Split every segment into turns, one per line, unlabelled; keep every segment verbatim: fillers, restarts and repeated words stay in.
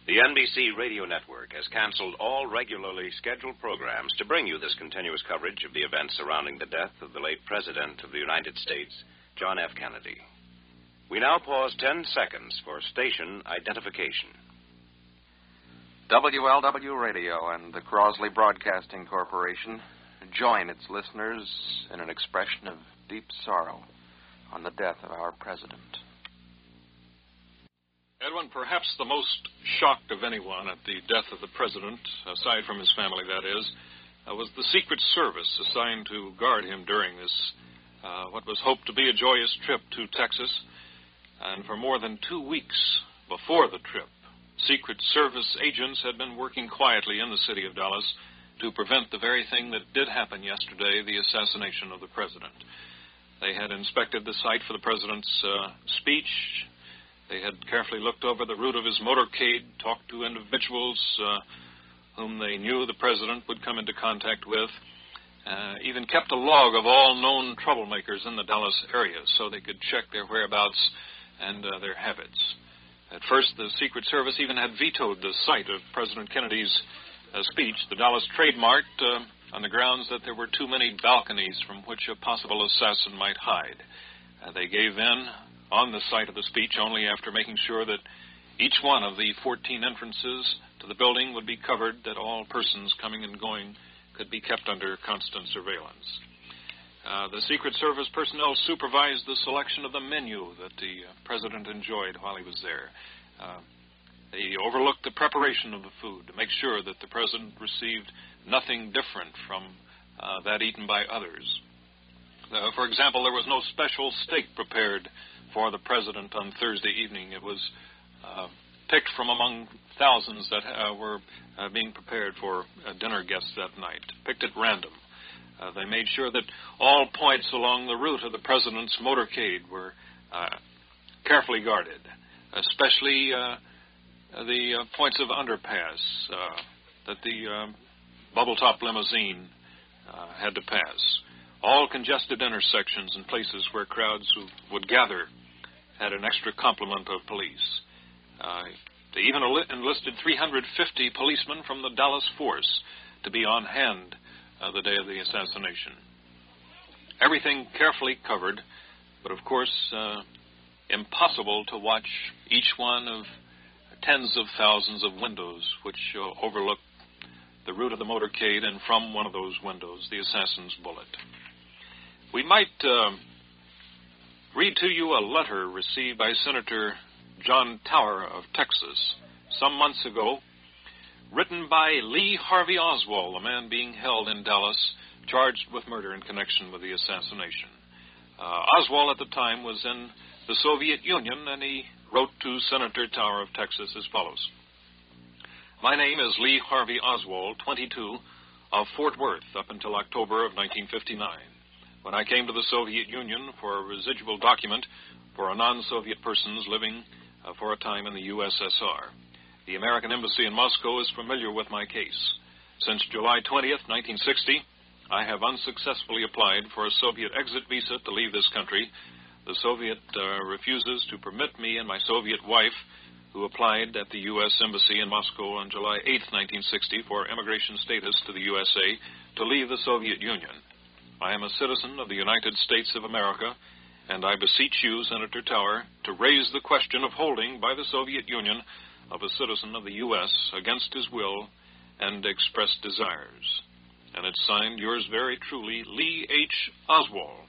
The N B C radio network has canceled all regularly scheduled programs to bring you this continuous coverage of the events surrounding the death of the late President of the United States, John F. Kennedy. We now pause ten seconds for station identification.
W L W Radio and the Crosley Broadcasting Corporation join its listeners in an expression of deep sorrow on the death of our President.
Edwin, perhaps the most shocked of anyone at the death of the President, aside from his family, that is, uh, was the Secret Service assigned to guard him during this, uh, what was hoped to be a joyous trip to Texas. And for more than two weeks before the trip, Secret Service agents had been working quietly in the city of Dallas to prevent the very thing that did happen yesterday, the assassination of the President. They had inspected the site for the President's uh, speech. They had carefully looked over the route of his motorcade, talked to individuals uh, whom they knew the President would come into contact with, uh, even kept a log of all known troublemakers in the Dallas area so they could check their whereabouts and uh, their habits. At first, the Secret Service even had vetoed the site of President Kennedy's uh, speech, the Dallas Trade Mart, uh, on the grounds that there were too many balconies from which a possible assassin might hide. Uh, they gave in on the site of the speech only after making sure that each one of the fourteen entrances to the building would be covered, that all persons coming and going could be kept under constant surveillance. Uh, the Secret Service personnel supervised the selection of the menu that the uh, President enjoyed while he was there. Uh, they overlooked the preparation of the food to make sure that the President received nothing different from uh, that eaten by others. Uh, for example, there was no special steak prepared for the President on Thursday evening. It was uh, picked from among thousands that uh, were uh, being prepared for uh, dinner guests that night, picked at random. Uh, they made sure that all points along the route of the President's motorcade were uh, carefully guarded, especially uh, the uh, points of underpass uh, that the uh, bubble-top limousine uh, had to pass. All congested intersections and places where crowds who would gather had an extra complement of police. Uh, they even enlisted three hundred fifty policemen from the Dallas force to be on hand uh, the day of the assassination. Everything carefully covered, but of course uh, impossible to watch each one of tens of thousands of windows which uh, overlook the route of the motorcade, and from one of those windows, the assassin's bullet. We might uh, read to you a letter received by Senator John Tower of Texas some months ago, written by Lee Harvey Oswald, a man being held in Dallas, charged with murder in connection with the assassination. Uh, Oswald at the time was in the Soviet Union, and he wrote to Senator Tower of Texas as follows. My name is Lee Harvey Oswald, twenty-two, of Fort Worth, up until October of nineteen fifty-nine. When I came to the Soviet Union for a residual document for a non-Soviet persons living uh, for a time in the U S S R. The American Embassy in Moscow is familiar with my case. Since July twentieth, nineteen sixty, I have unsuccessfully applied for a Soviet exit visa to leave this country. The Soviet uh, refuses to permit me and my Soviet wife, who applied at the U S Embassy in Moscow on July eighth, nineteen sixty, for immigration status to the U S A, to leave the Soviet Union. I am a citizen of the United States of America, and I beseech you, Senator Tower, to raise the question of holding by the Soviet Union of a citizen of the U S against his will and expressed desires. And it's signed, yours very truly, Lee H. Oswald.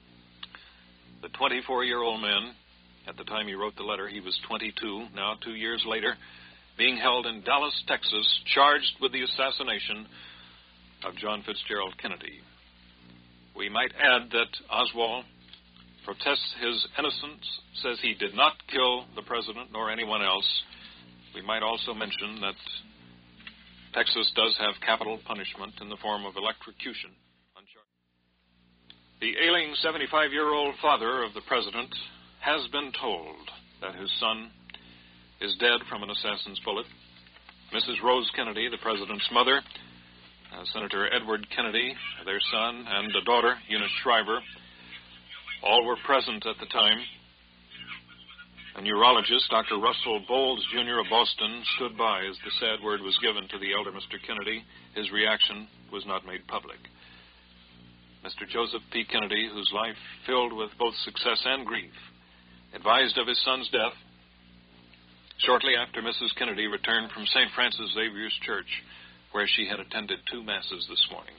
The twenty-four-year-old man, at the time he wrote the letter, he was twenty-two, now two years later, being held in Dallas, Texas, charged with the assassination of John Fitzgerald Kennedy. We might add that Oswald protests his innocence, says he did not kill the president nor anyone else. We might also mention that Texas does have capital punishment in the form of electrocution. The ailing seventy-five-year-old father of the president has been told that his son is dead from an assassin's bullet. Missus Rose Kennedy, the president's mother, uh, Senator Edward Kennedy, their son, and a daughter, Eunice Shriver, all were present at the time. A neurologist, Doctor Russell Bowles, Junior of Boston, stood by as the sad word was given to the elder Mister Kennedy. His reaction was not made public. Mister Joseph P. Kennedy, whose life filled with both success and grief, advised of his son's death shortly after Missus Kennedy returned from Saint Francis Xavier's Church, where she had attended two masses this morning.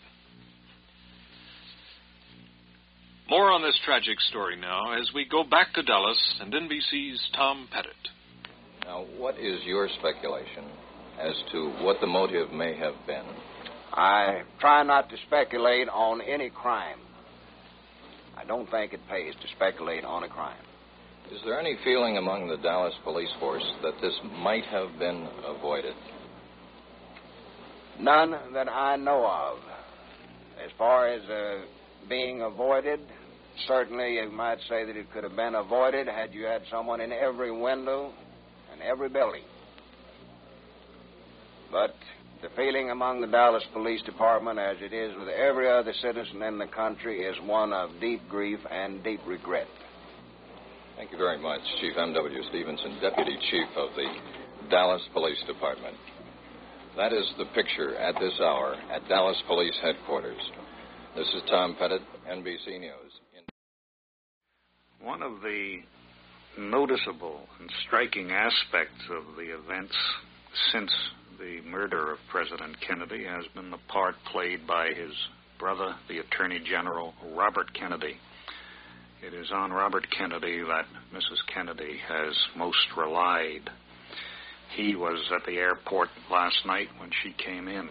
More on this tragic story now as we go back to Dallas and N B C's Tom Pettit.
Now, what is your speculation as to what the motive may have been?
I try not to speculate on any crime. I don't think it pays to speculate on a crime.
Is there any feeling among the Dallas police force that this might have been avoided?
None that I know of. As far as uh, being avoided, certainly you might say that it could have been avoided had you had someone in every window and every building. But the feeling among the Dallas Police Department, as it is with every other citizen in the country, is one of deep grief and deep regret.
Thank you very much, Chief M W Stevenson, Deputy Chief of the Dallas Police Department. That is the picture at this hour at Dallas Police Headquarters. This is Tom Pettit, N B C News.
One of the noticeable and striking aspects of the events since the murder of President Kennedy has been the part played by his brother, the Attorney General Robert Kennedy. It is on Robert Kennedy that Missus Kennedy has most relied. He was at the airport last night when she came in.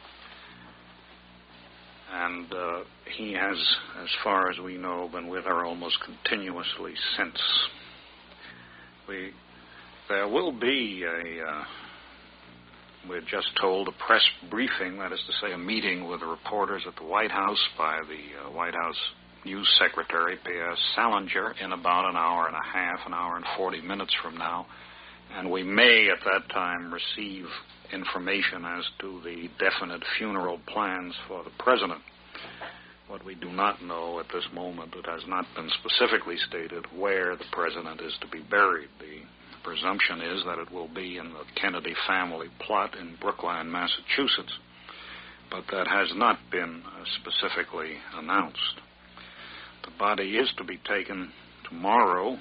And uh, he has, as far as we know, been with her almost continuously since. We, there will be a, uh, we're just told, a press briefing, that is to say a meeting with the reporters at the White House by the uh, White House News Secretary, Pierre Salinger, in about an hour and a half, an hour and forty minutes from now. And we may at that time receive information as to the definite funeral plans for the president. What we do not know at this moment, it has not been specifically stated where the president is to be buried. The presumption is that it will be in the Kennedy family plot in Brookline, Massachusetts, but that has not been uh, specifically announced. The body is to be taken tomorrow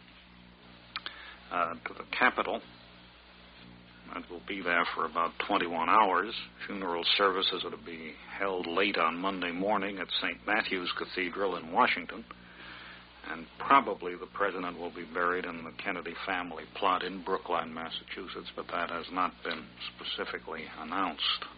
uh, to the Capitol. It will be there for about twenty-one hours. Funeral services are to be held late on Monday morning at Saint Matthew's Cathedral in Washington. And probably the president will be buried in the Kennedy family plot in Brookline, Massachusetts, but that has not been specifically announced.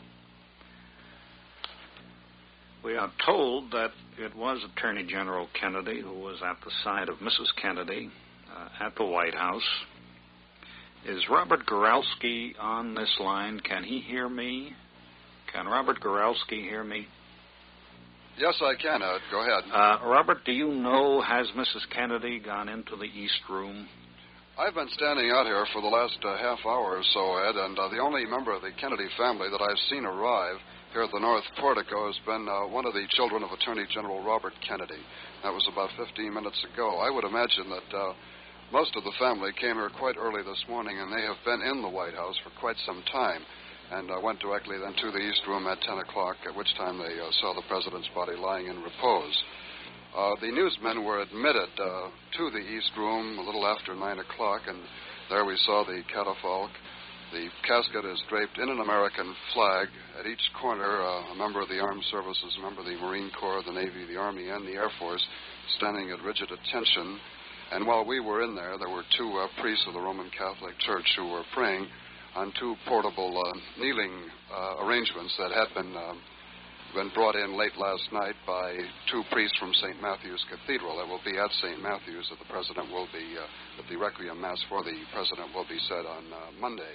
We are told that it was Attorney General Kennedy who was at the side of Missus Kennedy uh, at the White House. Is Robert Goralski on this line? Can he hear me? Can Robert Goralski hear me?
Yes, I can, Ed. Go ahead.
Uh, Robert, do you know, has Missus Kennedy gone into the East Room?
I've been standing out here for the last uh, half hour or so, Ed, and uh, the only member of the Kennedy family that I've seen arrive here at the North Portico has been uh, one of the children of Attorney General Robert Kennedy. That was about fifteen minutes ago. I would imagine that uh, most of the family came here quite early this morning, and they have been in the White House for quite some time, and uh, went directly then to the East Room at ten o'clock, at which time they uh, saw the president's body lying in repose. Uh, the newsmen were admitted uh, to the East Room a little after nine o'clock, and there we saw the catafalque. The casket is draped in an American flag. At each corner, uh, a member of the Armed Services, a member of the Marine Corps, the Navy, the Army, and the Air Force standing at rigid attention. And while we were in there, there were two uh, priests of the Roman Catholic Church who were praying on two portable uh, kneeling uh, arrangements that had been uh, been brought in late last night by two priests from Saint Matthew's Cathedral. It will be at Saint Matthew's that the president will be, uh, that the Requiem Mass for the president will be said on uh, Monday.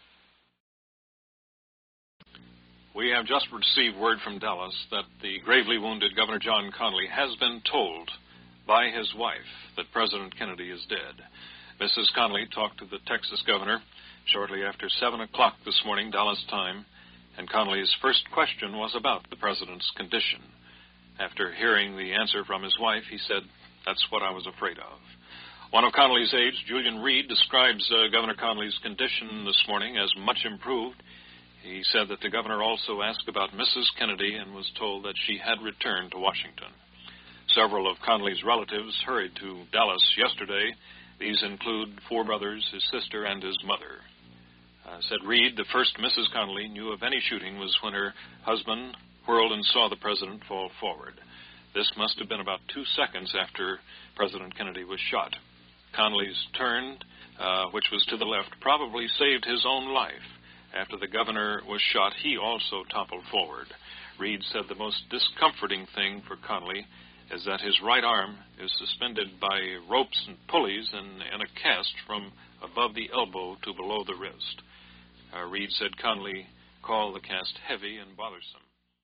We have just received word from Dallas that the gravely wounded Governor John Connally has been told by his wife that President Kennedy is dead. Missus Connally talked to the Texas governor shortly after seven o'clock this morning, Dallas time, and Connally's first question was about the president's condition. After hearing the answer from his wife, he said, "That's what I was afraid of." One of Connolly's aides, Julian Reed, describes uh, Governor Connolly's condition this morning as much improved. He said that the governor also asked about Missus Kennedy and was told that she had returned to Washington. Several of Connolly's relatives hurried to Dallas yesterday. These include four brothers, his sister, and his mother. Uh, said Reed, the first Missus Connolly knew of any shooting was when her husband whirled and saw the president fall forward. This must have been about two seconds after President Kennedy was shot. Connolly's turn, uh, which was to the left, probably saved his own life. After the governor was shot, he also toppled forward. Reed said the most discomforting thing for Connolly is that his right arm is suspended by ropes and pulleys and, and a cast from above the elbow to below the wrist. Uh, Reed said Connolly called the cast heavy and bothersome.